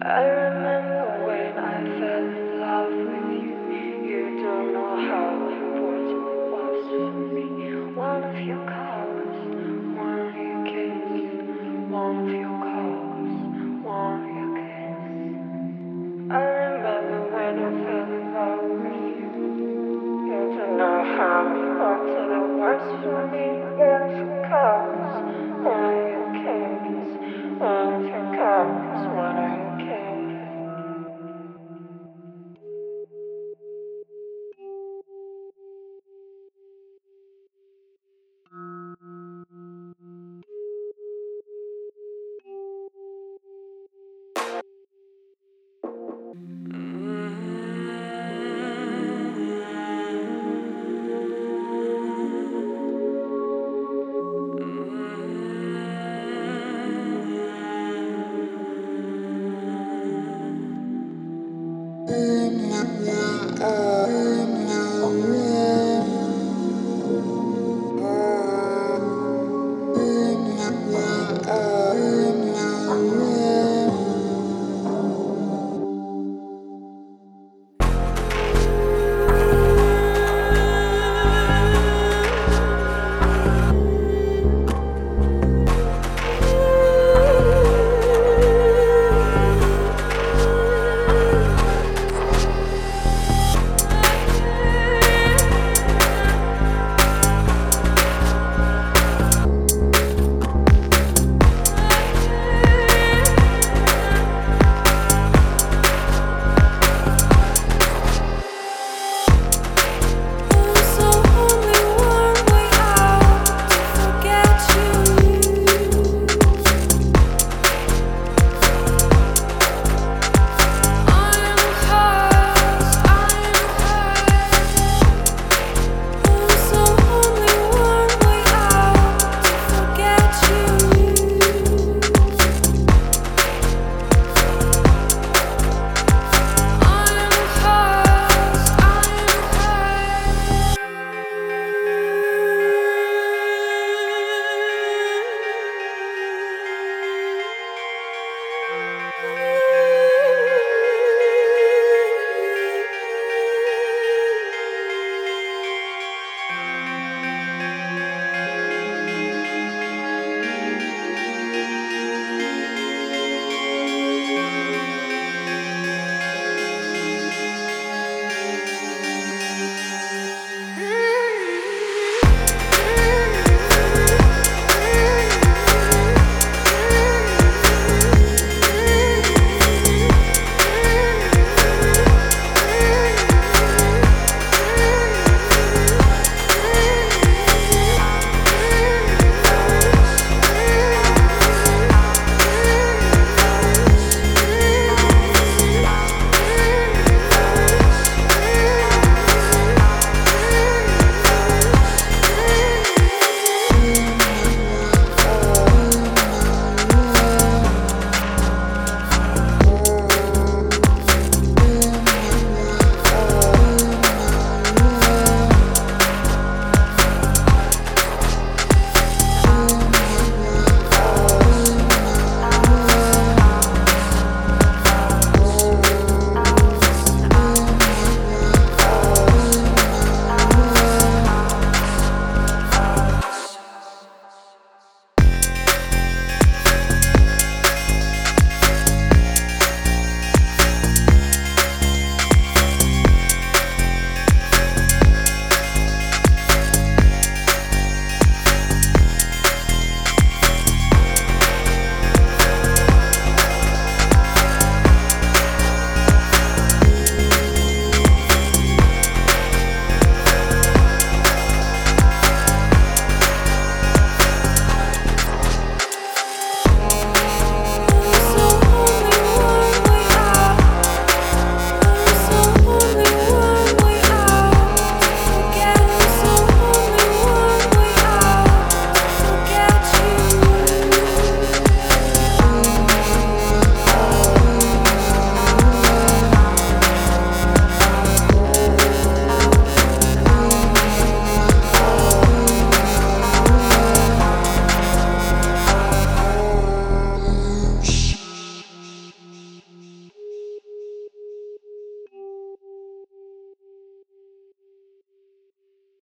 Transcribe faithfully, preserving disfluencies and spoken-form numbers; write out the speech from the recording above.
I remember when I fell in love with you. You don't know how important it was for me. One of your colors, one of your kisses, one of your colors, one of your kisses. I remember when I fell in love with you. You don't know how important it was for me. One of your colors, one of your kisses, one of your colors, one of your kisses. Ooh.